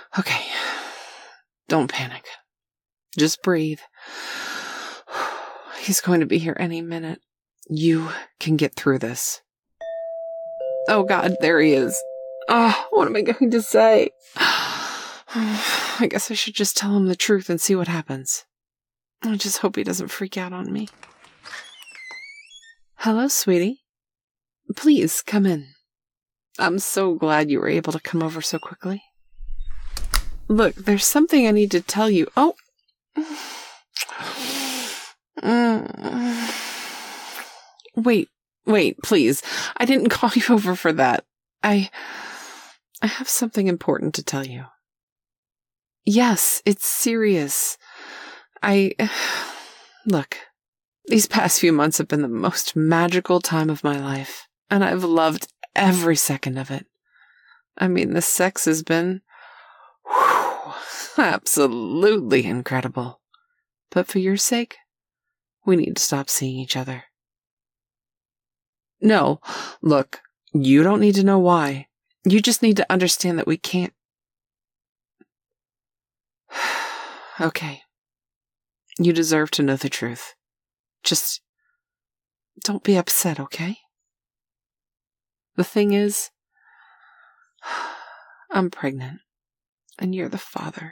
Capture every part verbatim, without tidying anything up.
Okay. Don't panic. Just breathe. He's going to be here any minute. You can get through this. Oh God, there he is. Oh, what am I going to say? I guess I should just tell him the truth and see what happens. I just hope he doesn't freak out on me. Hello, sweetie. Please, come in. I'm so glad you were able to come over so quickly. Look, there's something I need to tell you. Oh. Wait, wait, please. I didn't call you over for that. I... I have something important to tell you. Yes, it's serious. I... Look, these past few months have been the most magical time of my life, and I've loved every second of it. I mean, the sex has been... whew, absolutely incredible. But for your sake, we need to stop seeing each other. No, look, you don't need to know why. You just need to understand that we can't... Okay. You deserve to know the truth. Just don't be upset, okay? The thing is, I'm pregnant, and you're the father.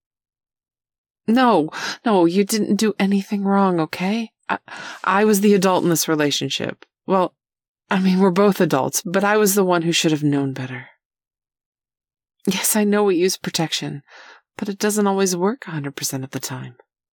No, no, you didn't do anything wrong, okay? I, I was the adult in this relationship. Well, I mean, we're both adults, but I was the one who should have known better. Yes, I know we use protection, but it doesn't always work one hundred percent of the time.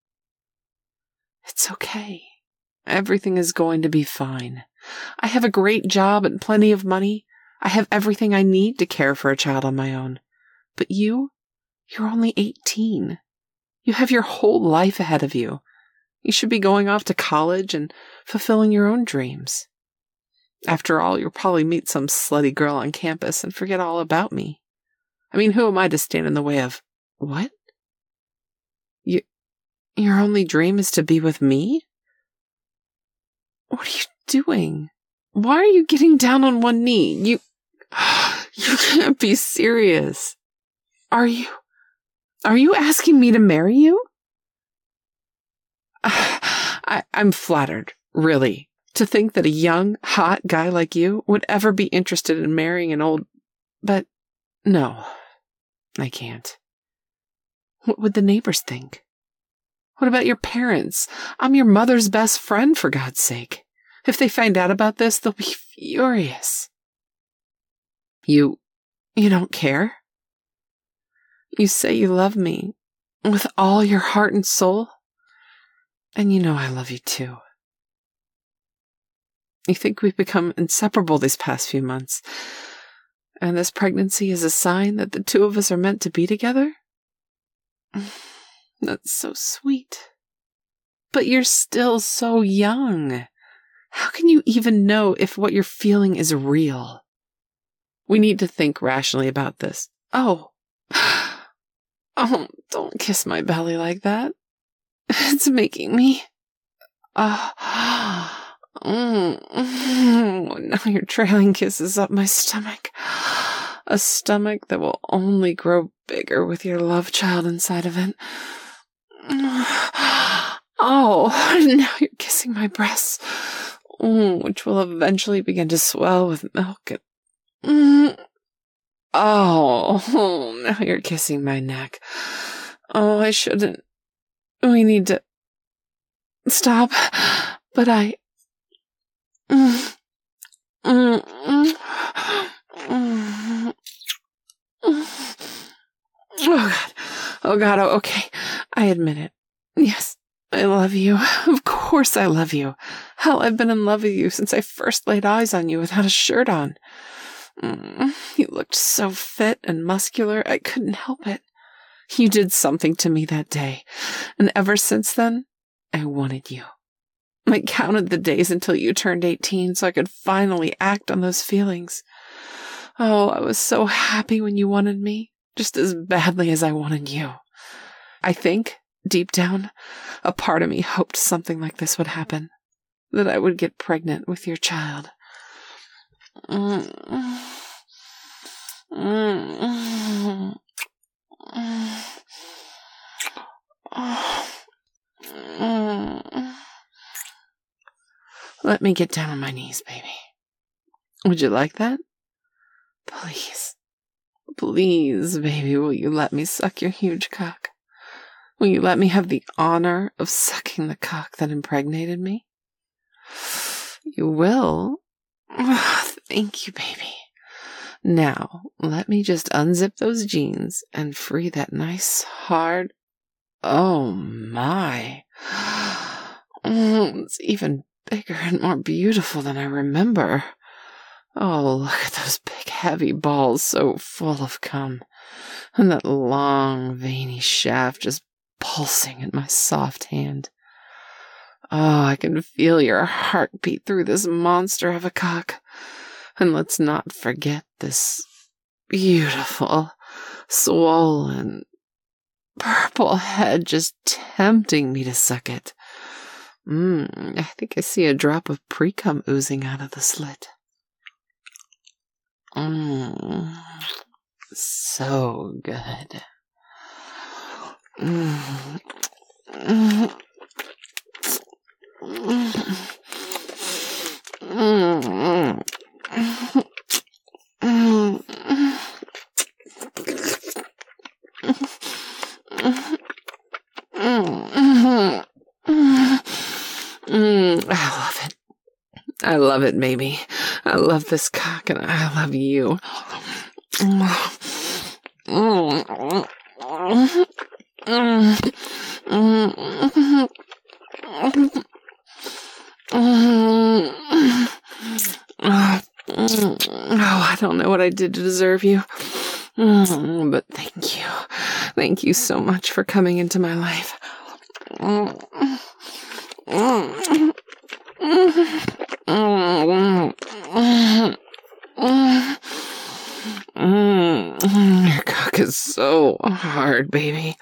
It's okay. Everything is going to be fine. I have a great job and plenty of money. I have everything I need to care for a child on my own. But you, you're only eighteen. You have your whole life ahead of you. You should be going off to college and fulfilling your own dreams. After all, you'll probably meet some slutty girl on campus and forget all about me. I mean, who am I to stand in the way of... What? You, your only dream is to be with me? What are you doing? Why are you getting down on one knee? You... You can't be serious. Are you... Are you asking me to marry you? I, I'm flattered, really. To think that a young, hot guy like you would ever be interested in marrying an old... But, no, I can't. What would the neighbors think? What about your parents? I'm your mother's best friend, for God's sake. If they find out about this, they'll be furious. You... you don't care? You say you love me with all your heart and soul, and you know I love you too. You think we've become inseparable these past few months, and this pregnancy is a sign that the two of us are meant to be together? That's so sweet. But you're still so young. How can you even know if what you're feeling is real? We need to think rationally about this. Oh. Oh, don't kiss my belly like that. It's making me... Uh, mm, now you're trailing kisses up my stomach. A stomach that will only grow bigger with your love child inside of it. Oh, now you're kissing my breasts, mm, which will eventually begin to swell with milk. And, mm, oh, now you're kissing my neck. Oh, I shouldn't. We need to stop. But I... Mm, mm, mm, mm, mm. Oh, God. Oh, God. Oh, okay. I admit it. Yes, I love you. Of course I love you. Hell, I've been in love with you since I first laid eyes on you without a shirt on. Mm, you looked so fit and muscular, I couldn't help it. You did something to me that day, and ever since then, I wanted you. I counted the days until you turned eighteen so I could finally act on those feelings. Oh, I was so happy when you wanted me, just as badly as I wanted you. I think, deep down, a part of me hoped something like this would happen, that I would get pregnant with your child. Mm. Mm. let me get down on my knees, baby. Would you like that? Please. Please, baby, will you let me suck your huge cock? Will you let me have the honor of sucking the cock that impregnated me? You will? Oh, thank you, baby. Now, let me just unzip those jeans and free that nice, hard... Oh, my. Oh, it's even bigger and more beautiful than I remember. Oh, look at those big, heavy balls so full of cum. And that long, veiny shaft just pulsing in my soft hand. Oh, I can feel your heartbeat through this monster of a cock. And let's not forget this beautiful, swollen, purple head just tempting me to suck it. Mmm, I think I see a drop of pre-cum oozing out of the slit. Mmm, so good. Mmm. Mm. Mm. Mm. Mm. Mm. Mm. I love it. I love it, baby. I love this cock and I love you. Mm. Mm. Mm. Mm. Oh, I don't know what I did to deserve you. But thank you. Thank you so much for coming into my life. Your cock is so hard, baby.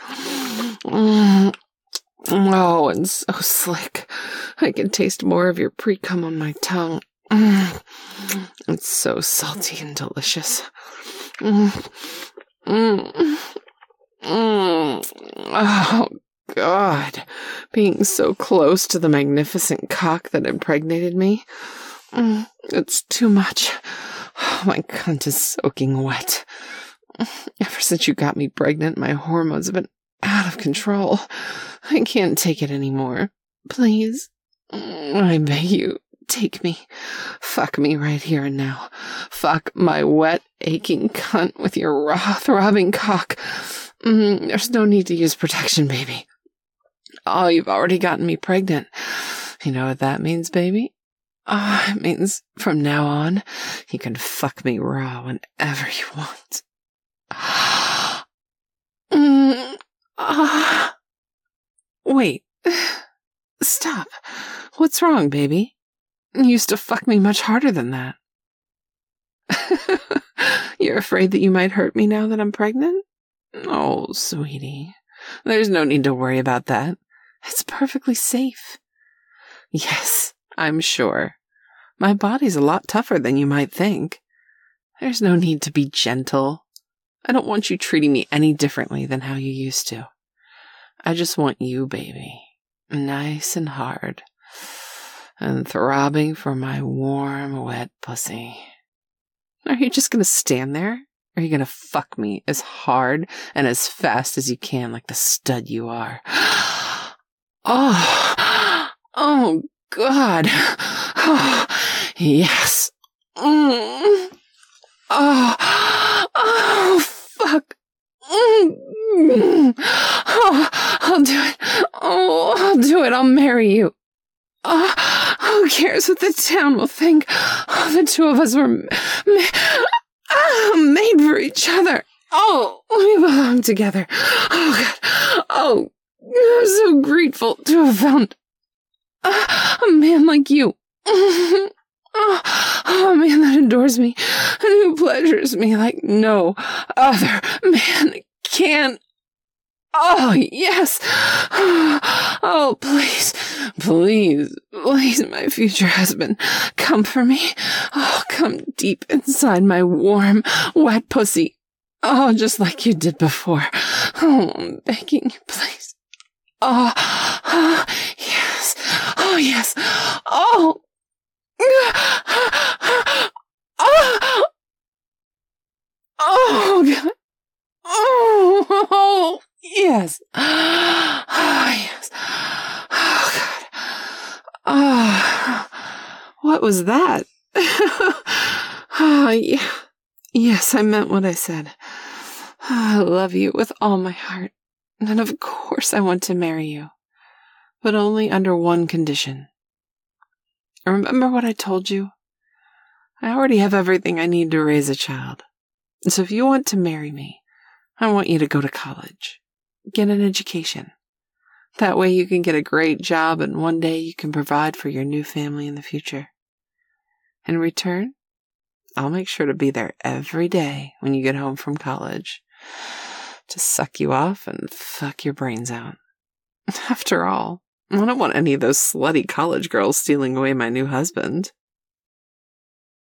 Oh, and so slick. I can taste more of your pre-cum on my tongue. Mm. It's so salty and delicious. Mm. Mm. Mm. Oh, God. Being so close to the magnificent cock that impregnated me. Mm. It's too much. Oh, my cunt is soaking wet. Ever since you got me pregnant, my hormones have been out of control. I can't take it anymore. Please, I beg you, take me. Fuck me right here and now. Fuck my wet, aching cunt with your raw, throbbing cock. Mm, there's no need to use protection, baby. Oh, you've already gotten me pregnant. You know what that means, baby? Oh, it means from now on, you can fuck me raw whenever you want. mm, uh, wait. Stop. What's wrong, baby? You used to fuck me much harder than that. You're afraid that you might hurt me now that I'm pregnant? Oh, sweetie. There's no need to worry about that. It's perfectly safe. Yes, I'm sure. My body's a lot tougher than you might think. There's no need to be gentle. I don't want you treating me any differently than how you used to. I just want you, baby. Nice and hard. And throbbing for my warm, wet pussy. Are you just gonna stand there? Or are you gonna fuck me as hard and as fast as you can like the stud you are? Oh, oh, God. Oh, yes. Mm. Oh, oh, fuck. Mm. Oh, I'll do it. Oh, I'll do it. I'll marry you. Oh, who cares what the town will think? Oh, the two of us were ma- ah, made for each other. Oh, we belong together. Oh, God. Oh, I'm so grateful to have found a, a man like you. Oh, oh, a man that adores me and who pleasures me like no other man can. Oh, yes. Oh, please, please, please, my future husband, come for me. Oh, come deep inside my warm, wet pussy. Oh, just like you did before. Oh, I'm begging you, please. Oh, oh, yes. Oh, yes. Oh, Oh, oh, God. Oh, yes. Oh, yes. Oh, God. Oh, what was that? Oh, yeah. Yes, I meant what I said. I love you with all my heart, and of course I want to marry you, but only under one condition. Remember what I told you? I already have everything I need to raise a child. So if you want to marry me, I want you to go to college. Get an education. That way you can get a great job and one day you can provide for your new family in the future. In return, I'll make sure to be there every day when you get home from college to suck you off and fuck your brains out. After all, I don't want any of those slutty college girls stealing away my new husband.